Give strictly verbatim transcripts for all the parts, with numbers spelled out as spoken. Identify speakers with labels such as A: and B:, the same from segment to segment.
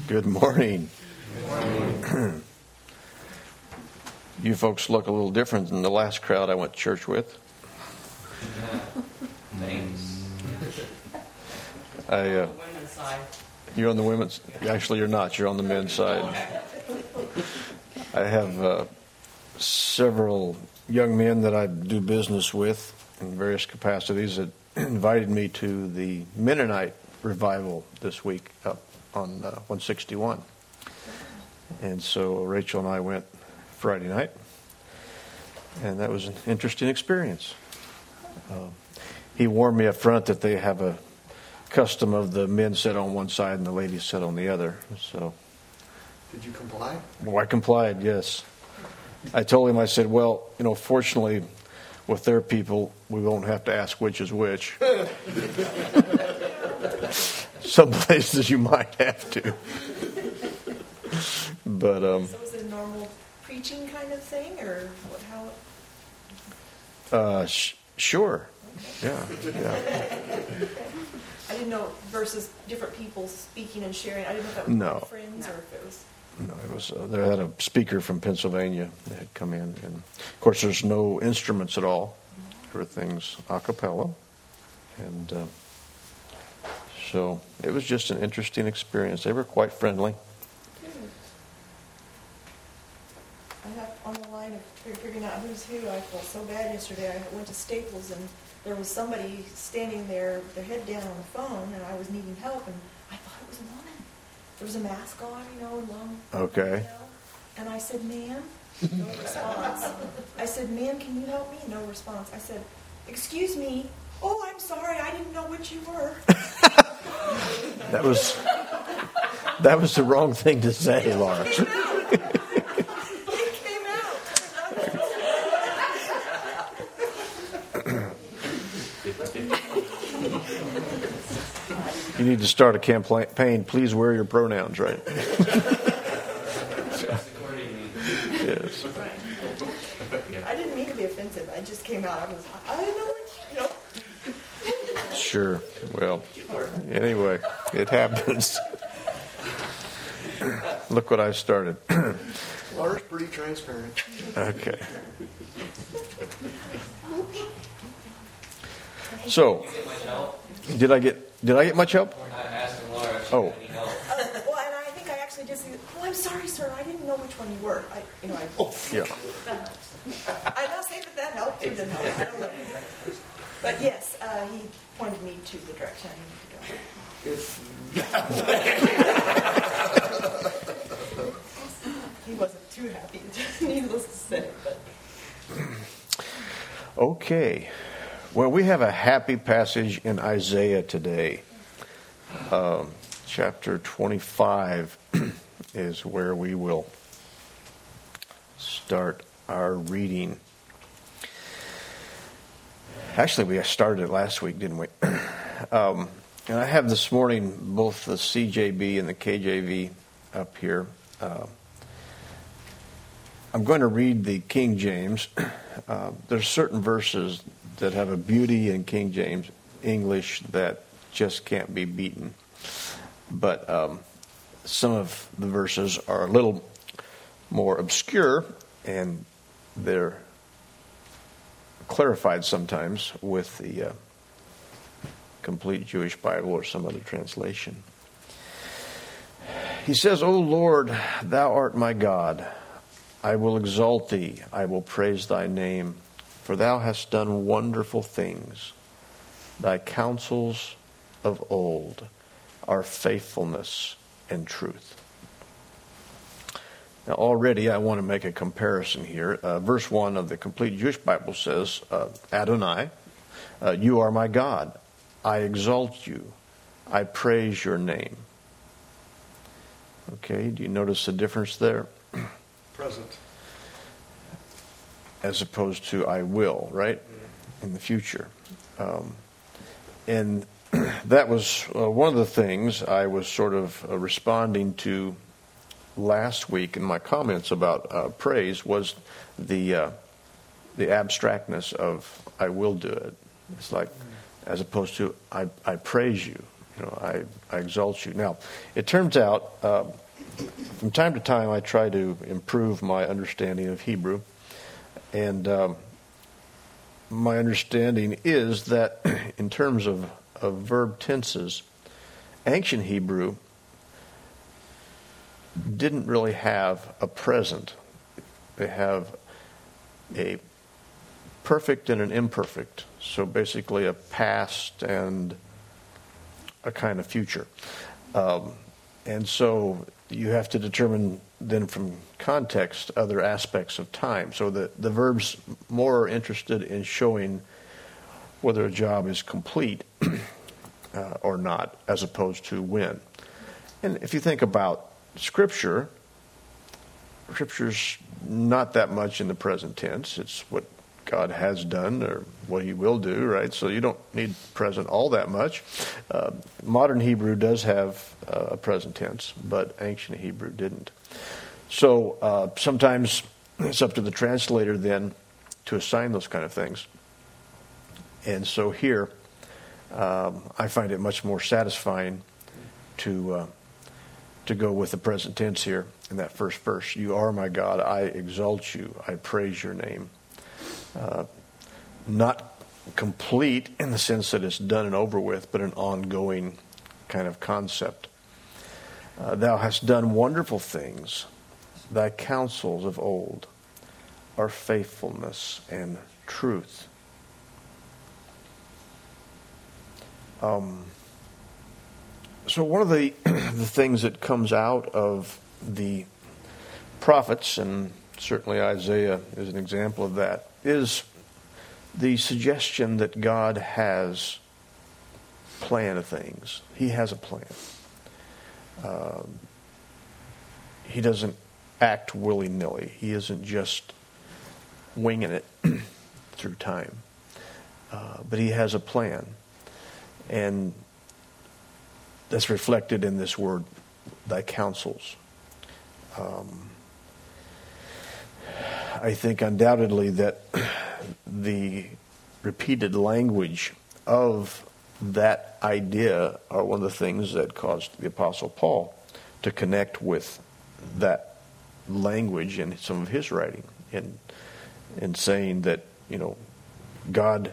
A: Good morning. Good morning. You folks look a little different than the last crowd I went to church with.
B: Thanks.
A: I, uh, you're on the women's. Actually, you're not. You're on the men's side. I have uh, several young men that I do business with in various capacities that invited me to the Mennonite revival this week up on uh, one sixty-one. And so Rachel and I went Friday night, and that was an interesting experience. Uh, he warned me up front that they have a custom of the men sit on one side and the ladies sit on the other. So,
C: did you comply?
A: Well, I complied, yes. I told him, I said, well, you know, fortunately, with their people, we won't have to ask which is which. Some places you might have to. But um,
D: so is it a normal preaching kind of thing, or what, how?
A: Uh, sh- sure. Yeah. Yeah.
D: I didn't know versus different people speaking and sharing. I didn't know if that was
A: no.
D: friends or if it was.
A: No, it was. Uh, they had a speaker from Pennsylvania that had come in, and of course, there's no instruments at all. Everything's a cappella, and uh, so it was just an interesting experience. They were quite friendly.
D: I have on the line of figuring out who's who. I felt so bad yesterday. I went to Staples and there was somebody standing there with their head down on the phone, and I was needing help, and I thought it was a woman. There was a mask on, you know, and long.
A: Okay.
D: You know, and I said, "Ma'am," no response. I said, "Ma'am, can you help me?" No response. I said, "Excuse me." "Oh, I'm sorry. I didn't know what you were."
A: That was that was the wrong thing to say, Laura. You need to start a campaign. Please wear your pronouns right. Yes.
D: I didn't mean to be offensive. I just came out. I was. I didn't know what you know.
A: Sure. Well. Anyway, it happens. Look what I started.
C: Laura's pretty transparent.
A: Okay. So, did I get did I get much help? Oh.
D: Uh, well, and I think I actually just. "Oh, I'm sorry, sir. I didn't know which one you were." I, you know, I.
A: Oh, yeah.
D: I'm not saying that that helped. It didn't help. I don't know. But yes, uh, he pointed me to the direction I needed to go. He wasn't too happy, needless to say. But.
A: Okay. Well, we have a happy passage in Isaiah today. Um, chapter twenty-five is where we will start our reading. Actually, we started it last week, didn't we? um, and I have this morning both the C J B and the K J V up here. Uh, I'm going to read the King James. Uh, there's certain verses that have a beauty in King James English that just can't be beaten. But um, some of the verses are a little more obscure, and they're clarified sometimes with the uh, Complete Jewish Bible or some other translation. He says, "O Lord, thou art my God. I will exalt thee. I will praise thy name. For thou hast done wonderful things. Thy counsels of old are faithfulness and truth." Now already I want to make a comparison here. Uh, verse one of the Complete Jewish Bible says, uh, Adonai, uh, you are my God. I exalt you. I praise your name. Okay, do you notice the difference there?
C: Present.
A: As opposed to I will, right? In the future. Um, and that was uh, one of the things I was sort of uh, responding to last week in my comments about uh, praise was the uh, the abstractness of I will do it. It's like, as opposed to I, I praise you. You know, I, I exalt you. Now, it turns out, uh, from time to time, I try to improve my understanding of Hebrew. And um, my understanding is that in terms of, of verb tenses, ancient Hebrew didn't really have a present. They have a perfect and an imperfect. So basically a past and a kind of future. Um, and so you have to determine then from context other aspects of time. So the, the verbs more are interested in showing whether a job is complete uh, or not, as opposed to when. And if you think about Scripture, Scripture's not that much in the present tense. It's what God has done or what he will do, right? So you don't need present all that much. Uh, modern Hebrew does have uh, a present tense, but ancient Hebrew didn't. So uh, sometimes it's up to the translator then to assign those kind of things. And so here, um, I find it much more satisfying to uh, to go with the present tense here in that first verse. You are my God, I exalt you, I praise your name. Uh, not complete in the sense that it's done and over with, but an ongoing kind of concept. Uh, Thou hast done wonderful things. Thy counsels of old are faithfulness and truth. Um, so one of the the things that comes out of the prophets, and certainly Isaiah is an example of that, is the suggestion that God has planned things. He has a plan. Um, he doesn't act willy-nilly. He isn't just winging it through time. Uh, but he has a plan. And that's reflected in this word, thy counsels. Um, I think undoubtedly that the repeated language of that idea are one of the things that caused the Apostle Paul to connect with that language in some of his writing, in in saying that, you know, God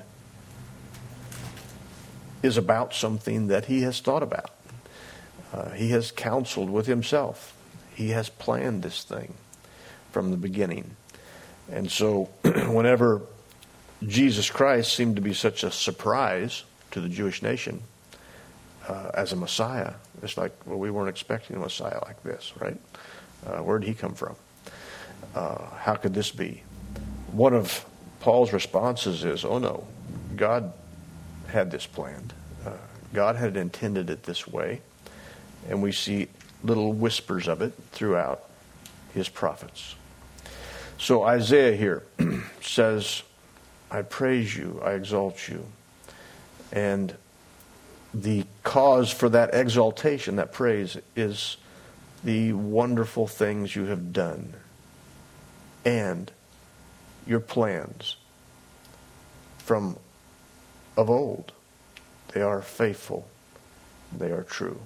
A: is about something that he has thought about. Uh, he has counseled with himself. He has planned this thing from the beginning. And so whenever Jesus Christ seemed to be such a surprise to the Jewish nation uh, as a Messiah, it's like, well, we weren't expecting a Messiah like this, right? Uh, where did he come from? Uh, how could this be? One of Paul's responses is, oh no, God had this planned. Uh, God had intended it this way. And we see little whispers of it throughout his prophets. So Isaiah here says, I praise you, I exalt you. And the cause for that exaltation, that praise, is the wonderful things you have done and your plans from of old. They are faithful. They are true.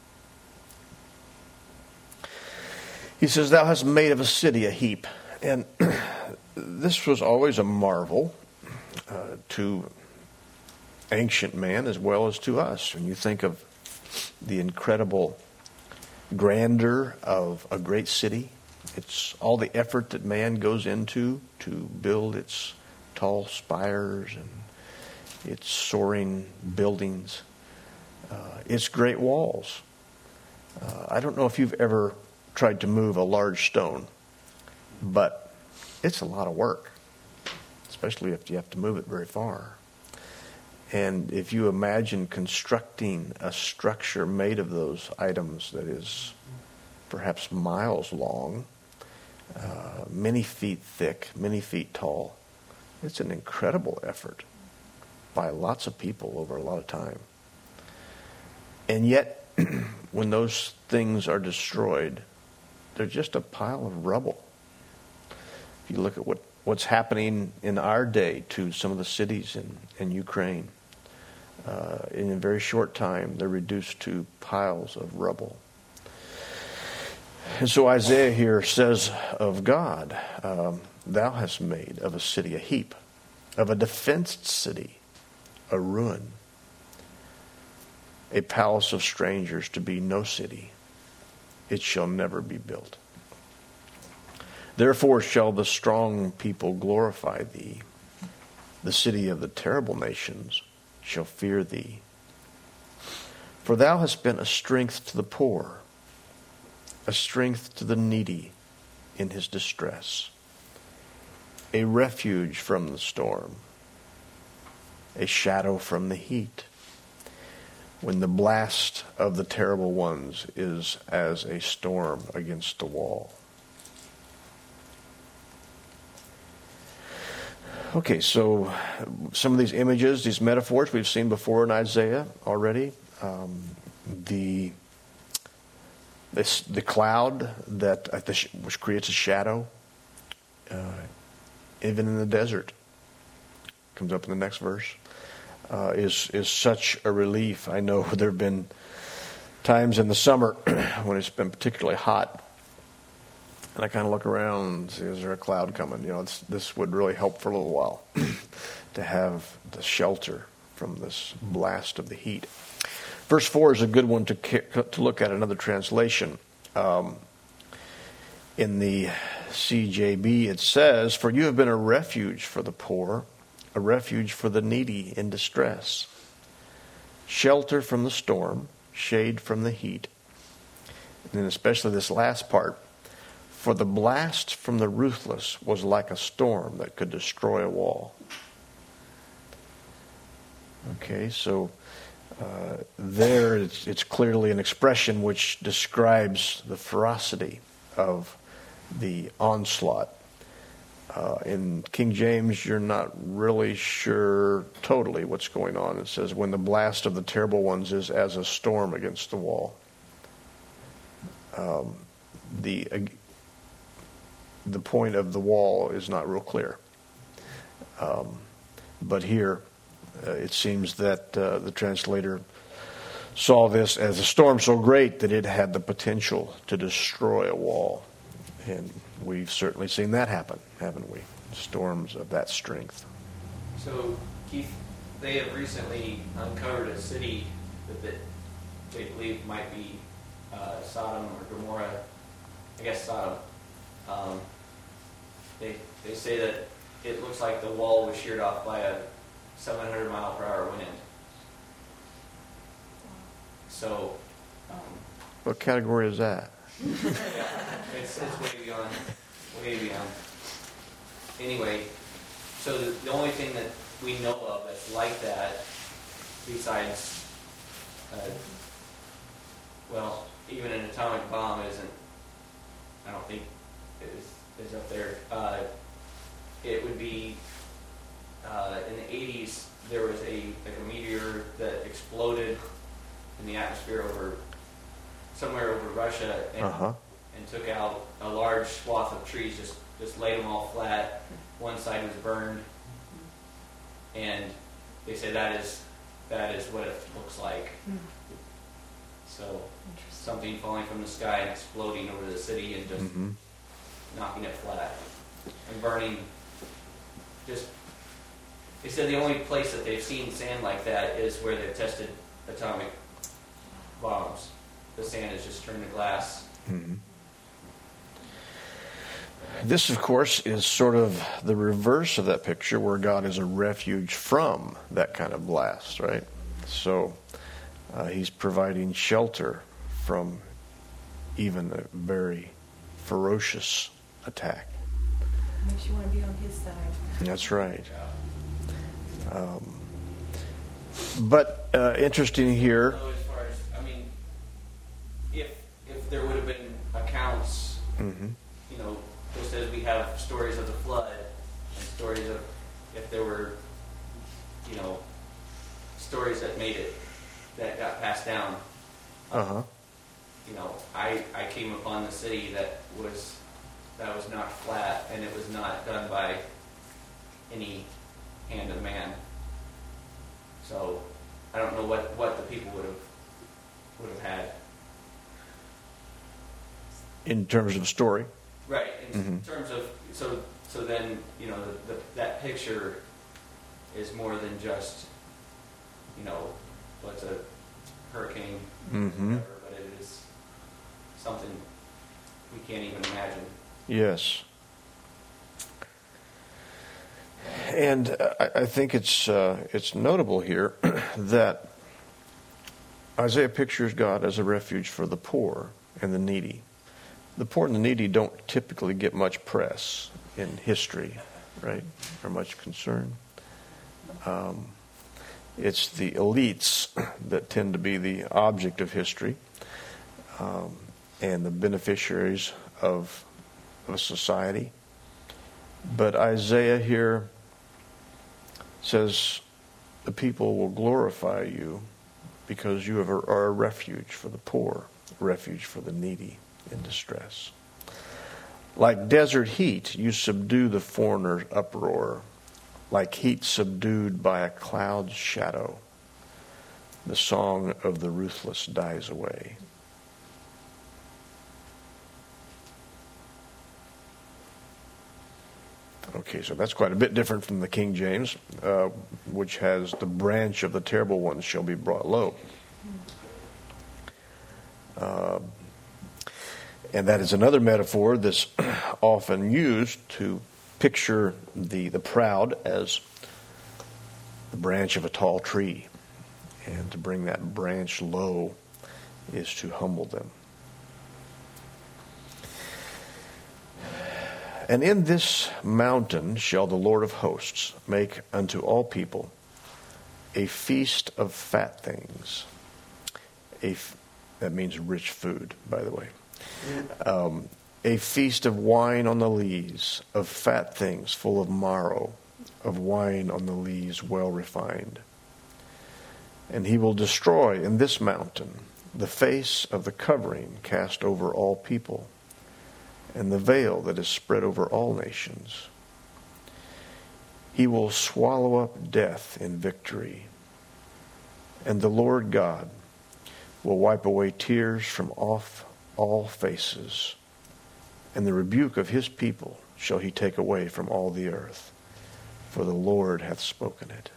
A: He says, thou hast made of a city a heap. And this was always a marvel uh, to ancient man as well as to us. When you think of the incredible grandeur of a great city, it's all the effort that man goes into to build its tall spires and its soaring buildings, uh, its great walls. Uh, I don't know if you've ever tried to move a large stone, but it's a lot of work, especially if you have to move it very far. And if you imagine constructing a structure made of those items that is perhaps miles long, uh, many feet thick, many feet tall, it's an incredible effort by lots of people over a lot of time. And yet, when those things are destroyed, they're just a pile of rubble. If you look at what, what's happening in our day to some of the cities in, in Ukraine, Uh, in a very short time, they're reduced to piles of rubble. And so Isaiah here says of God, um, thou hast made of a city a heap, of a defenced city a ruin, a palace of strangers to be no city. It shall never be built. Therefore shall the strong people glorify thee. The city of the terrible nations shall fear thee. For thou hast been a strength to the poor, a strength to the needy in his distress, a refuge from the storm, a shadow from the heat, when the blast of the terrible ones is as a storm against the wall. Okay, so some of these images, these metaphors we've seen before in Isaiah already. Um, the this, the cloud that uh, the, which creates a shadow, uh, even in the desert, comes up in the next verse, uh, is is such a relief. I know there have been times in the summer when it's been particularly hot, and I kind of look around and see, is there a cloud coming? You know, it's, this would really help for a little while to have the shelter from this blast of the heat. Verse four is a good one to to look at, another translation. Um, in the C J B it says, "For you have been a refuge for the poor, a refuge for the needy in distress, shelter from the storm, shade from the heat." And then especially this last part, "For the blast from the ruthless was like a storm that could destroy a wall." Okay, so uh, there it's, it's clearly an expression which describes the ferocity of the onslaught. Uh, in King James, you're not really sure totally what's going on. It says, "When the blast of the terrible ones is as a storm against the wall." Um, the uh, the point of the wall is not real clear. Um, but here, uh, it seems that uh, the translator saw this as a storm so great that it had the potential to destroy a wall. And we've certainly seen that happen, haven't we? Storms of that strength.
B: So, Keith, they have recently uncovered a city that, that they believe might be uh, Sodom or Gomorrah. I guess Sodom. Um, they they say that it looks like the wall was sheared off by a seven hundred mile per hour wind. So, um,
A: What category is that?
B: yeah, it's, it's way beyond, way beyond. Anyway, so the, the only thing that we know of that's like that, besides, uh, well, even an atomic bomb isn't, I don't think is is up there. Uh, it would be uh, in the eighties. There was a like a meteor that exploded in the atmosphere over somewhere over Russia and,
A: Uh-huh.
B: and took out a large swath of trees. Just just laid them all flat. One side was burned, and they say that is that is what it looks like.
D: Hmm.
B: So something falling from the sky and exploding over the city and just
A: Mm-hmm.
B: knocking it flat and burning. Just they said the only place that they've seen sand like that is where they've tested atomic bombs. The sand has just turned to glass.
A: Mm-hmm. This, of course, is sort of the reverse of that picture where God is a refuge from that kind of blast, right? So uh, he's providing shelter from even a very ferocious attack.
D: Makes you want to be on his side.
A: That's right. Um, but uh, interesting here.
B: So as far as, I mean, if if there would have been accounts,
A: Mm-hmm.
B: you know, just as we have stories of the flood and stories of if there were, you know, stories that made it, that got passed down.
A: Uh-huh.
B: You know, I, I came upon the city that was that was not flat, and it was not done by any hand of man. So I don't know what, what the people would have would have had.
A: In terms of story.
B: Right. In
A: Mhm.
B: terms of so so then you know the, the, that picture is more than just you know what's a hurricane,
A: Mm-hmm.
B: whatever, but it is something we can't even imagine.
A: Yes. And I, I think it's uh, it's notable here that Isaiah pictures God as a refuge for the poor and the needy. The poor and the needy don't typically get much press in history, right, or much concern. Um, it's the elites that tend to be the object of history, um, and the beneficiaries of, of a society. But Isaiah here says the people will glorify you because you are a refuge for the poor, a refuge for the needy in distress. Like desert heat, you subdue the foreigner's uproar. Like heat subdued by a cloud's shadow, the song of the ruthless dies away. Okay, so that's quite a bit different from the King James, uh, which has the branch of the terrible ones shall be brought low. Uh, and that is another metaphor that's often used to picture the, the proud as the branch of a tall tree. And to bring that branch low is to humble them. And in this mountain shall the Lord of hosts make unto all people a feast of fat things. A f- that means rich food, by the way. Um, a feast of wine on the lees, of fat things full of marrow, of wine on the lees well refined. And he will destroy in this mountain the face of the covering cast over all people, and the veil that is spread over all nations. He will swallow up death in victory, and the Lord God will wipe away tears from off all faces, and the rebuke of his people shall he take away from all the earth, for the Lord hath spoken it.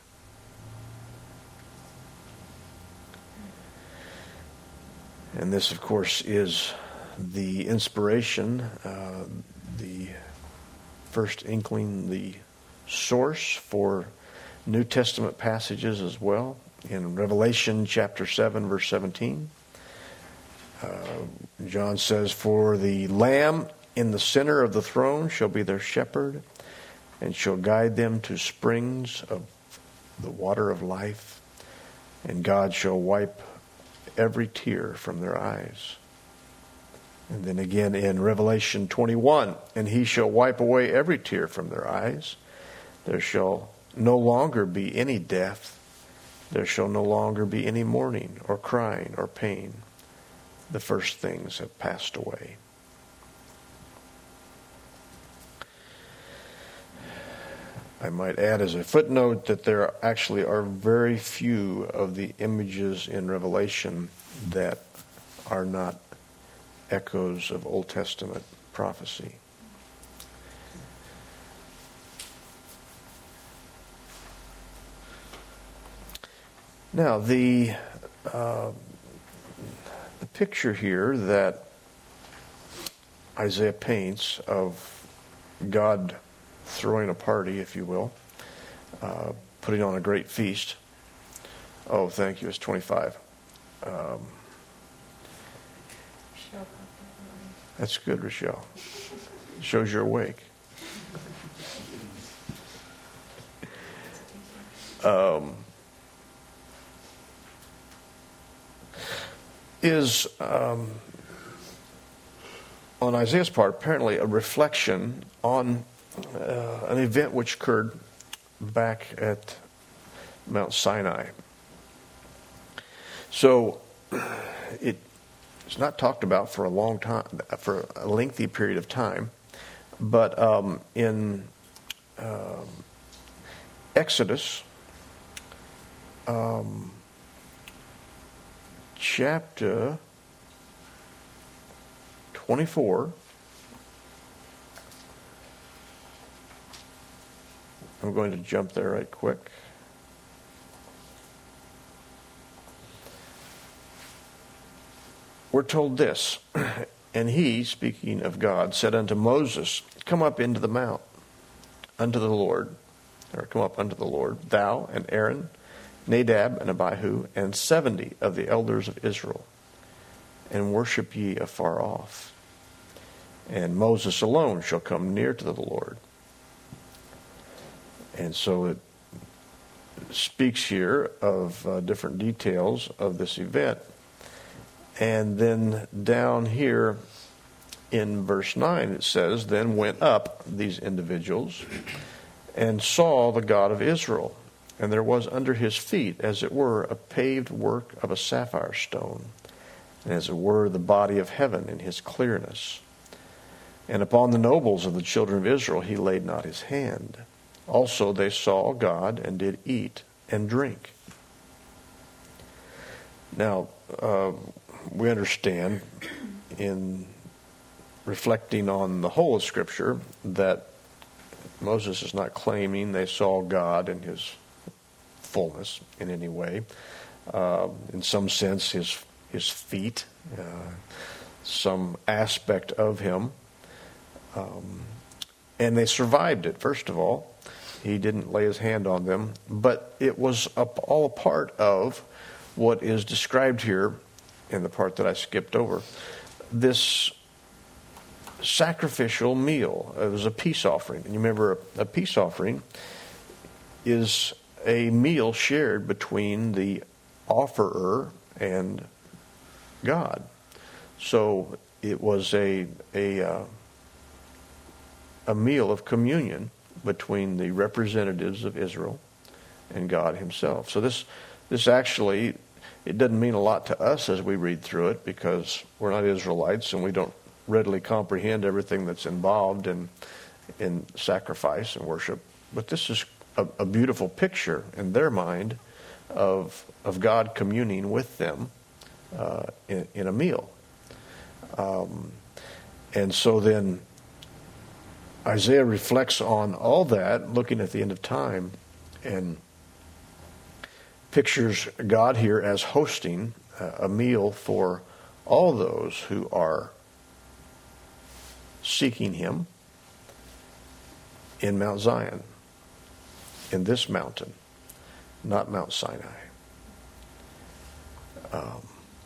A: And this, of course, is the inspiration, uh, the first inkling, the source for New Testament passages as well. In Revelation chapter seven, verse seventeen, uh, John says, "For the Lamb in the center of the throne shall be their shepherd, and shall guide them to springs of the water of life, and God shall wipe every tear from their eyes." And then again in Revelation twenty-one, "And he shall wipe away every tear from their eyes. There shall no longer be any death. There shall no longer be any mourning or crying or pain. The first things have passed away." I might add as a footnote that there actually are very few of the images in Revelation that are not echoes of Old Testament prophecy. Now, the uh, the picture here that Isaiah paints of God throwing a party, if you will, uh, putting on a great feast. Oh, thank you. It's twenty-five. Um, that's good, Rochelle. Shows you're awake. Um, is um, on Isaiah's part apparently a reflection on uh, an event which occurred back at Mount Sinai. So it it's not talked about for a long time, for a lengthy period of time, but um, in um, Exodus, um, chapter twenty-four. I'm going to jump there right quick. We're told this, and he, speaking of God, said unto Moses, come up into the mount unto the Lord, or come up unto the Lord, thou and Aaron, Nadab and Abihu, and seventy of the elders of Israel, and worship ye afar off. And Moses alone shall come near to the Lord. And so it speaks here of uh, different details of this event. And then down here in verse nine it says, then went up these individuals and saw the God of Israel. And there was under his feet, as it were, a paved work of a sapphire stone, and as it were, the body of heaven in his clearness. And upon the nobles of the children of Israel he laid not his hand. Also they saw God and did eat and drink. Now, uh, we understand in reflecting on the whole of Scripture that Moses is not claiming they saw God in his fullness in any way. Uh, in some sense, his his feet, uh, some aspect of him. Um, and they survived it, first of all. He didn't lay his hand on them. But it was a, all a part of what is described here in the part that I skipped over. This sacrificial meal. It was a peace offering. And you remember a, a peace offering is a meal shared between the offerer and God. So it was a a uh, a meal of communion between the representatives of Israel and God himself. So this this actually, it doesn't mean a lot to us as we read through it, because we're not Israelites and we don't readily comprehend everything that's involved in in sacrifice and worship. But this is a, a beautiful picture in their mind of of God communing with them uh, in, in a meal. Um, and so then Isaiah reflects on all that, looking at the end of time, and pictures God here as hosting a meal for all those who are seeking him in Mount Zion, in this mountain, not Mount Sinai. Um,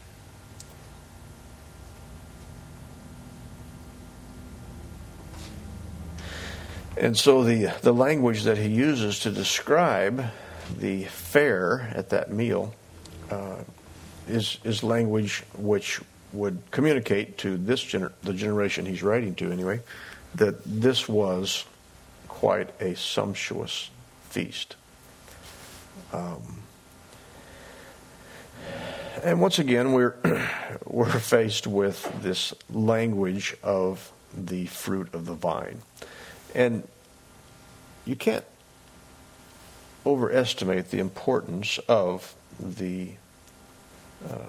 A: And so the, the language that he uses to describe the fare at that meal uh, is is language which would communicate to this gener- the generation he's writing to anyway, that this was quite a sumptuous feast. Um, and once again, we're we're faced with this language of the fruit of the vine. And you can't overestimate the importance of the uh,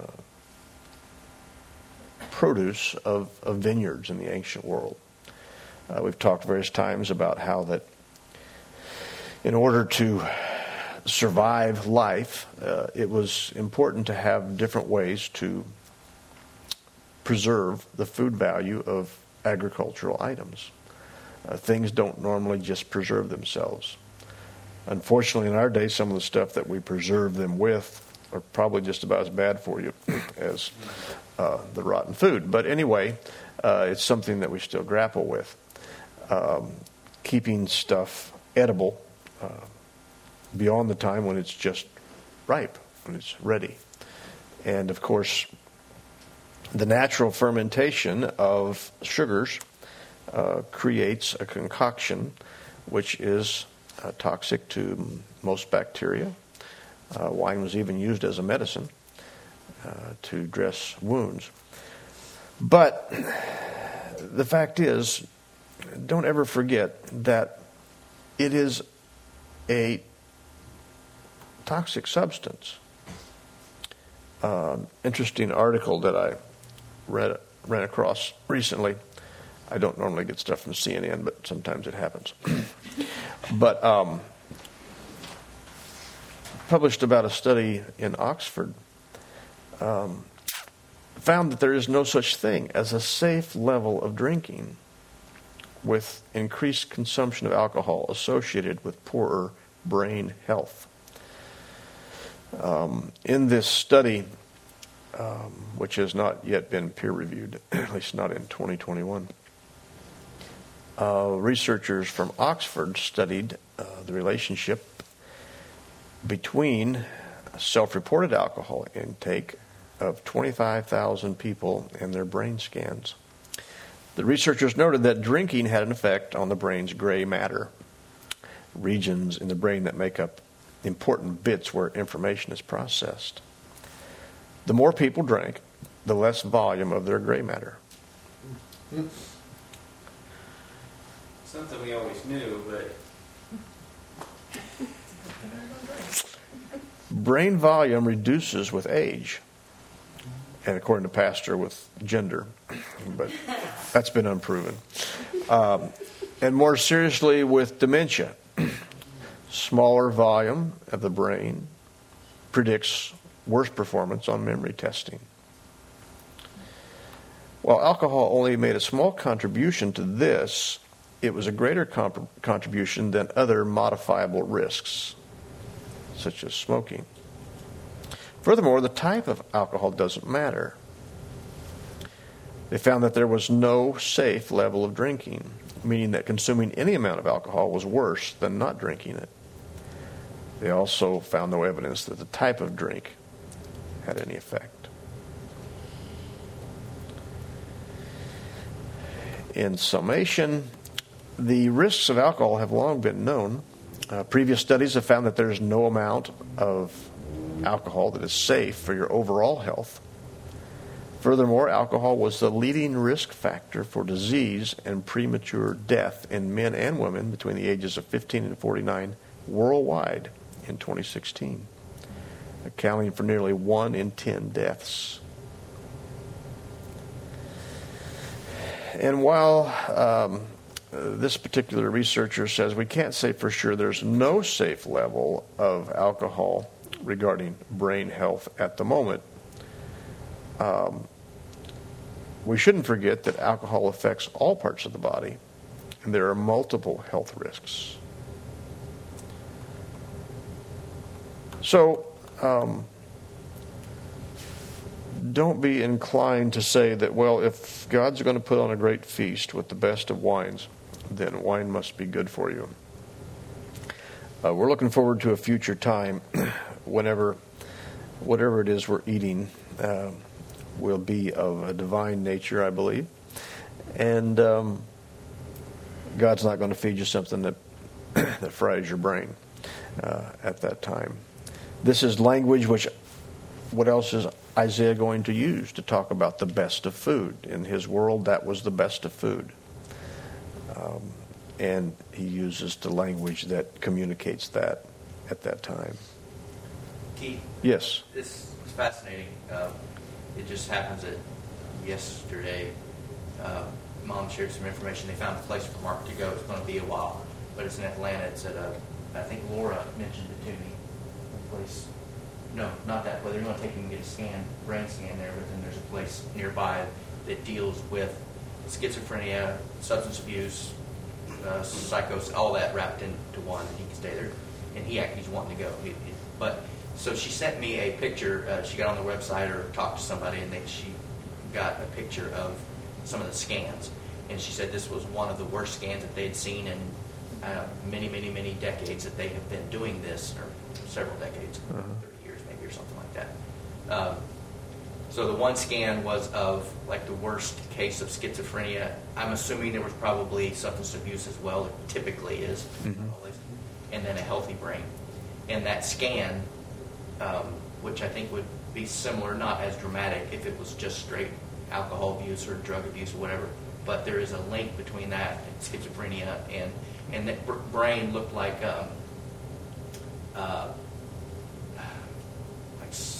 A: produce of, of vineyards in the ancient world. Uh, we've talked various times about how that in order to survive life, uh, it was important to have different ways to preserve the food value of agricultural items. Uh, things don't normally just preserve themselves. Unfortunately, in our day, some of the stuff that we preserve them with are probably just about as bad for you as uh, the rotten food. But anyway, uh, it's something that we still grapple with. Um, keeping stuff edible uh, beyond the time when it's just ripe, when it's ready. And of course, the natural fermentation of sugars Uh, creates a concoction which is uh, toxic to most bacteria. Uh, wine was even used as a medicine uh, to dress wounds. But the fact is, don't ever forget that it is a toxic substance. uh, interesting article that I read ran across recently. I don't normally get stuff from C N N, but sometimes it happens. But um, published about a study in Oxford, um, found that there is no such thing as a safe level of drinking with increased consumption of alcohol associated with poorer brain health. Um, in this study, um, which has not yet been peer-reviewed, at least not in twenty twenty-one, uh, researchers from Oxford studied uh, the relationship between self-reported alcohol intake of twenty-five thousand people and their brain scans. The researchers noted that drinking had an effect on the brain's gray matter, regions in the brain that make up important bits where information is processed. The more people drank, the less volume of their gray matter.
B: Something we always knew, but
A: Brain volume reduces with age, and according to Pastor, with gender, but that's been unproven. Um, and more seriously, with dementia. Smaller volume of the brain predicts worse performance on memory testing. While alcohol only made a small contribution to this, it was a greater comp- contribution than other modifiable risks, such as smoking. Furthermore, the type of alcohol doesn't matter. They found that there was no safe level of drinking, meaning that consuming any amount of alcohol was worse than not drinking it. They also found no evidence that the type of drink had any effect. In summation, the risks of alcohol have long been known. Uh, previous studies have found that there is no amount of alcohol that is safe for your overall health. Furthermore, alcohol was the leading risk factor for disease and premature death in men and women between the ages of fifteen and forty-nine worldwide in twenty sixteen, accounting for nearly one in ten deaths. And while um, this particular researcher says we can't say for sure there's no safe level of alcohol regarding brain health at the moment, um, we shouldn't forget that alcohol affects all parts of the body, and there are multiple health risks. So, um, don't be inclined to say that, well, if God's going to put on a great feast with the best of wines, then wine must be good for you. Uh, we're looking forward to a future time whenever, whatever it is we're eating uh, will be of a divine nature, I believe. And um, God's not going to feed you something that, that fries your brain uh, at that time. This is language which, what else is Isaiah going to use to talk about the best of food? In his world, that was the best of food. Um, and he uses the language that communicates that at that time.
E: Keith,
A: Yes.
E: this is fascinating. Uh, it just happens that yesterday, uh, Mom shared some information. They found a place for Mark to go. It's going to be a while, but it's in Atlanta. It's at a, I think Laura mentioned it to me. A place, no, not that place. They're going to take him and get a scan, brain scan there, but then there's a place nearby that deals with schizophrenia, substance abuse, uh, psychosis, all that wrapped into one. And he can stay there, and he he's wanting to go. He, he, but so she sent me a picture. Uh, she got on the website or talked to somebody, and they, she got a picture of some of the scans, and she said this was one of the worst scans that they'd seen in uh, many, many, many decades that they have been doing this, or several decades, uh-huh. thirty years maybe or something like that. Um, so the one scan was of like the worst case of schizophrenia. I'm assuming there was probably substance abuse as well. It typically is, mm-hmm. always, and then a healthy brain. And that scan, um, which I think would be similar, not as dramatic if it was just straight alcohol abuse or drug abuse or whatever, but there is a link between that and schizophrenia, and and that br- brain looked like um, uh, like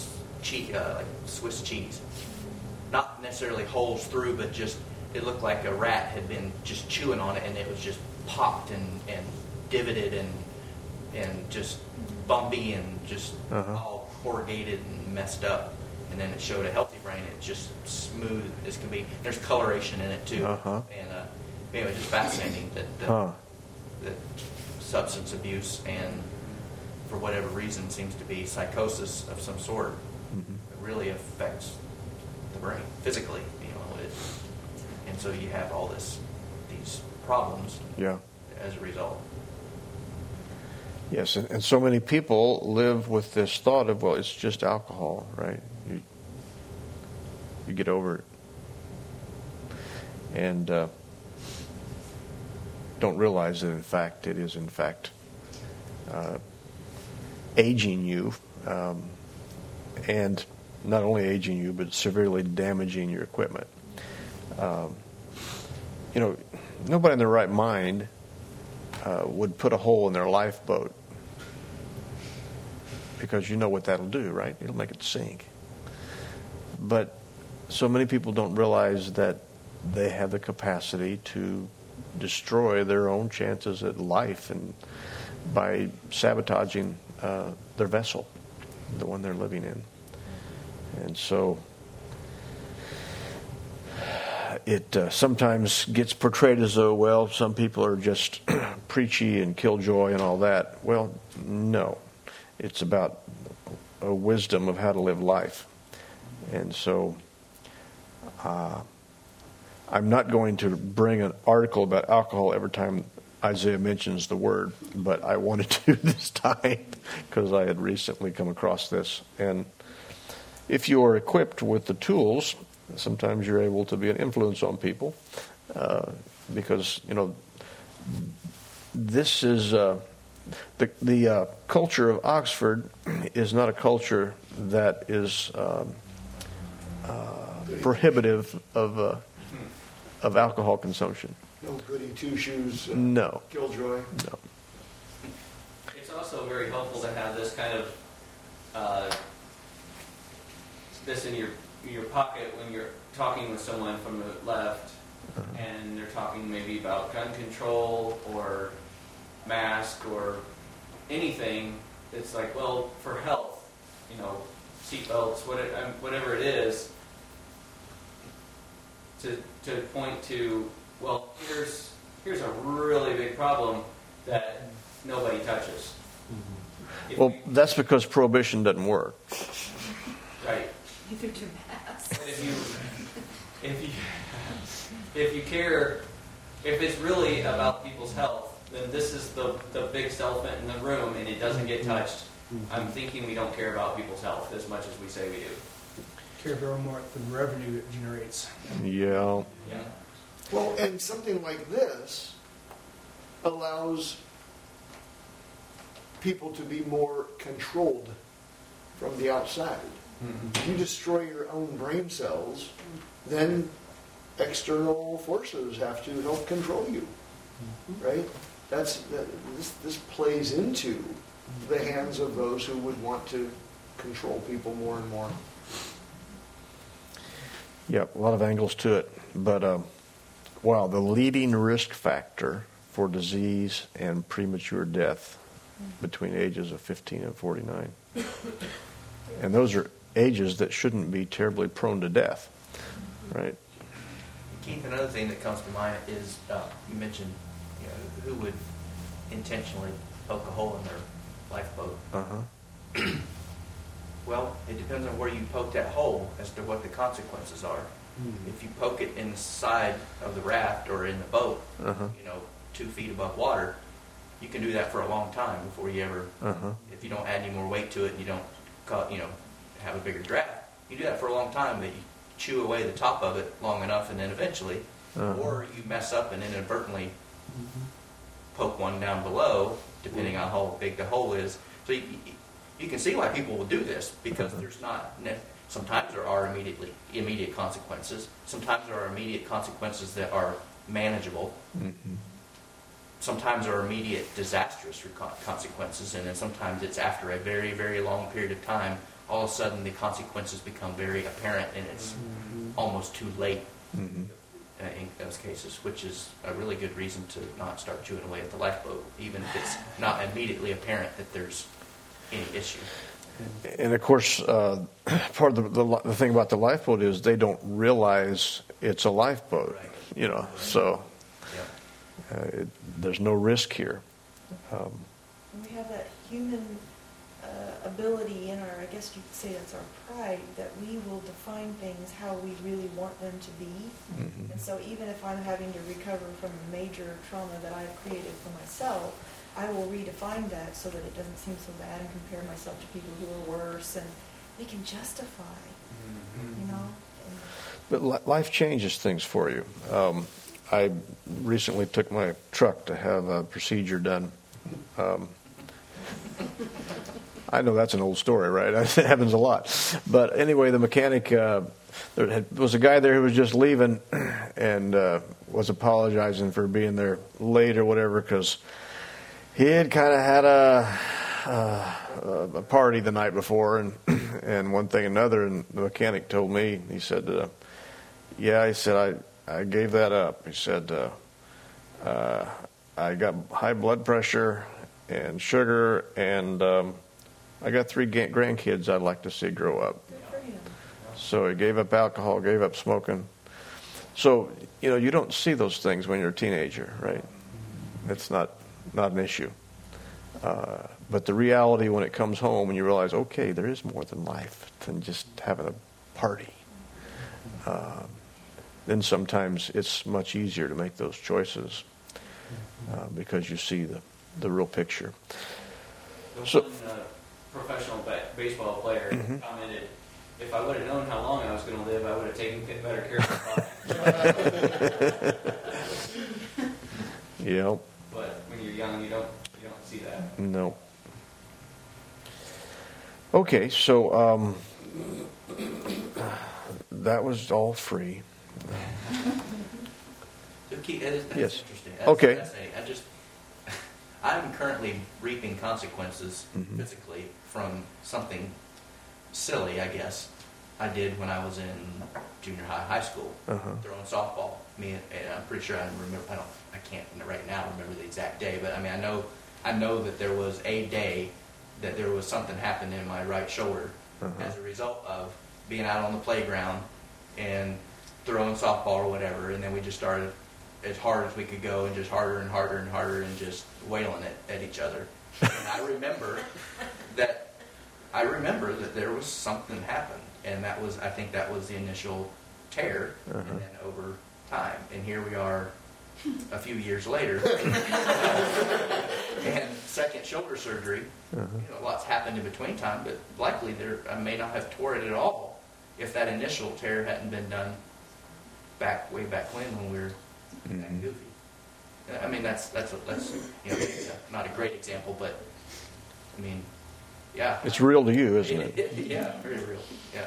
E: cheese, uh, like Swiss cheese. Not necessarily holes through, but just it looked like a rat had been just chewing on it, and it was just popped and, and divoted and and just bumpy and just
A: Uh-huh.
E: all corrugated and messed up. And then it showed a healthy brain. It's just smooth as can be. There's coloration in it too.
A: Uh-huh.
E: And uh, anyway, just fascinating that, that,
A: Huh.
E: that substance abuse and for whatever reason seems to be psychosis of some sort.
A: Mhm.
E: It really affects the brain physically, you know. It, and so you have all this, these problems
A: Yeah.
E: as a result.
A: Yes, and, and so many people live with this thought of, well, it's just alcohol, right? You, you get over it. And uh, don't realize that, in fact, it is, in fact, uh, aging you, um, and not only aging you, but severely damaging your equipment. Um, you know, nobody in their right mind uh, would put a hole in their lifeboat, because you know what that'll do, right? It'll make it sink. But so many people don't realize that they have the capacity to destroy their own chances at life, and by sabotaging uh, their vessel, the one they're living in. And so it uh, sometimes gets portrayed as though, well, some people are just preachy and killjoy and all that. Well, no. It's about a wisdom of how to live life. And so uh, I'm not going to bring an article about alcohol every time Isaiah mentions the word, but I wanted to this time because I had recently come across this. And if you are equipped with the tools, sometimes you're able to be an influence on people, uh, because, you know, this is... Uh, The, the uh, culture of Oxford is not a culture that is um, uh, prohibitive of uh, of alcohol consumption.
C: No goody two shoes. Uh,
A: No.
C: Killjoy.
A: No.
B: It's also very helpful to have this kind of uh, this in your your pocket when you're talking with someone from the left,
A: Uh-huh.
B: and they're talking maybe about gun control or mask or anything. It's like, well, for health, you know, seatbelts, what it, um, whatever it is, to to point to, well, here's here's a really big problem that nobody touches. If
A: Well,
B: we-
A: that's because prohibition doesn't work.
B: right.
F: Neither do masks.
B: But if you if you if you care, if it's really about people's health, then this is the the big elephant in the room, and it doesn't get touched. I'm thinking we don't care about people's health as much as we say we do.
G: Care very more for the revenue it generates.
A: Yeah.
B: Yeah.
C: Well, and something like this allows people to be more controlled from the outside. If you destroy your own brain cells, then external forces have to help control you, right? That's that, this. This plays into the hands of those who would want to control people more and more.
A: Yeah, a lot of angles to it. But, um, wow, the leading risk factor for disease and premature death between ages of fifteen and forty-nine. And those are ages that shouldn't be terribly prone to death, right?
E: Keith, another thing that comes to mind is uh, you mentioned, you know, who would intentionally poke a hole in their lifeboat.
A: Uh-huh.
E: Well, it depends on where you poke that hole as to what the consequences are. If you poke it in the side of the raft or in the boat,
A: Uh-huh.
E: you know, two feet above water, you can do that for a long time before you ever,
A: Uh-huh.
E: if you don't add any more weight to it and you don't, cut, you know, have a bigger draft, you do that for a long time, but you chew away the top of it long enough, and then eventually,
A: Uh-huh.
E: or you mess up and inadvertently poke one down below, depending on how big the hole is. So you, you can see why people will do this, because there's not, sometimes there are immediately immediate consequences. Sometimes there are immediate consequences that are manageable.
A: Mm-hmm.
E: Sometimes there are immediate disastrous con- consequences, and then sometimes it's after a very, very long period of time all of a sudden the consequences become very apparent, and it's almost too late
A: Mhm.
E: uh, in those cases, which is a really good reason to not start chewing away at the lifeboat, even if it's not immediately apparent that there's any issue.
A: And of course, uh, part of the, the the thing about the lifeboat is they don't realize it's a lifeboat.
E: Right.
A: You know, so
E: Yeah.
A: uh, it, there's no risk here. Um,
D: And we have that human uh, ability in our, I guess you could say that's our pride, that we will define things how we really want them to be.
A: mhm.
D: And so even if I'm having to recover from a major trauma that I've created for myself, I will redefine that so that it doesn't seem so bad and compare myself to people who are worse, and we can justify, you know? And
A: But li- life changes things for you. Um, I recently took my truck to have a procedure done. Um, I know that's an old story, right? It happens a lot. But anyway, the mechanic, uh, there had, was a guy there who was just leaving and uh, was apologizing for being there late or whatever because he had kind of had a, uh, a party the night before and and one thing and another. And the mechanic told me, he said, uh, yeah, he said, I, I gave that up. He said, uh, uh, I got high blood pressure and sugar, and um, I got three ga- grandkids I'd like to see grow up.
D: good for him.
A: So he gave up alcohol, gave up smoking. So, you know, you don't see those things when you're a teenager, right? It's not, not an issue. Uh, but the reality when it comes home and you realize, okay, there is more than life than just having a party. Uh, then sometimes it's much easier to make those choices uh, because you see the, the real picture.
B: The
A: So-
B: one uh, professional ba- baseball player
A: Mhm.
B: commented, if I would have known how long I was going to live, I would have taken better care of my body.
A: Yep.
B: But when you're young, you don't you don't see that.
A: No. Okay, so um, that was all free.
E: So Keith, that is- that's
A: Yes.
E: interesting. That's,
A: Okay.
E: That's a, I just, I'm currently reaping consequences
A: Mhm.
E: physically from something silly, I guess, I did when I was in junior high, high school,
A: Uh-huh.
E: throwing softball. Me and, and I'm pretty sure I remember. I don't. I can't right now remember the exact day, but I mean, I know. I know that there was a day that there was something happened in my right shoulder
A: Uh-huh.
E: as a result of being out on the playground and throwing softball or whatever, and then we just started as hard as we could go and just harder and harder and harder and just wailing it at each other. And I remember that I remember that there was something happened, and that was I think that was the initial tear,
A: Uh-huh.
E: and then over time, and here we are a few years later, and second shoulder surgery.
A: Uh-huh.
E: You know, lots happened in between time, but likely there I may not have tore it at all if that initial tear hadn't been done back way back when when we were
A: Mhm.
E: that goofy. I mean, that's that's a, that's you know maybe a- not a great example, but I mean, yeah,
A: It's real to you, isn't it?
E: yeah, very real. Yeah.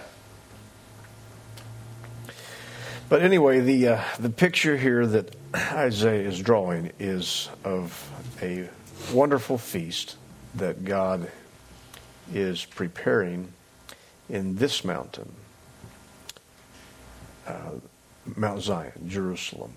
A: But anyway, the uh, the picture here that Isaiah is drawing is of a wonderful feast that God is preparing in this mountain, uh, Mount Zion, Jerusalem.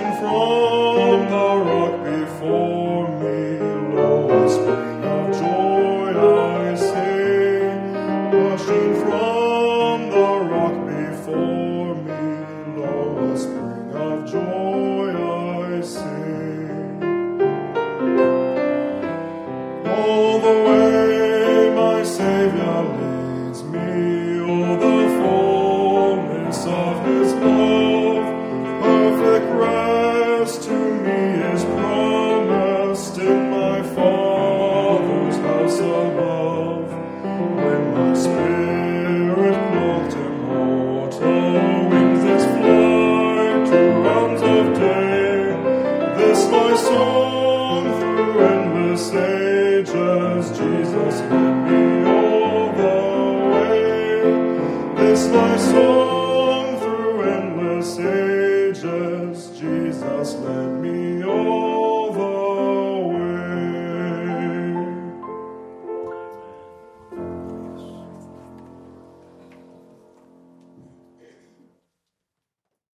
F: Gushing from the rock before me, lo, a spring of joy I sing. Gushing from the rock before me, lo, a spring of joy I sing. All the way my Savior leads me, oh, the fullness of His love, perfect rest to me is promised in my Father's house above. When my spirit clothed immortal wings its flight to realms of day, this my song through endless ages, Jesus led me all the way. This my song